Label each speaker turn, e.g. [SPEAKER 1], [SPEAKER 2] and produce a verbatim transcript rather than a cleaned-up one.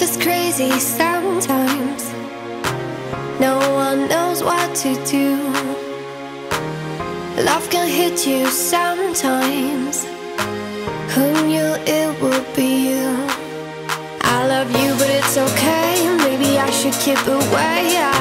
[SPEAKER 1] is crazy sometimes. No one knows what to do. Love can hit you sometimes. Who knew it would be you? I love you, but it's okay. Maybe I should keep away.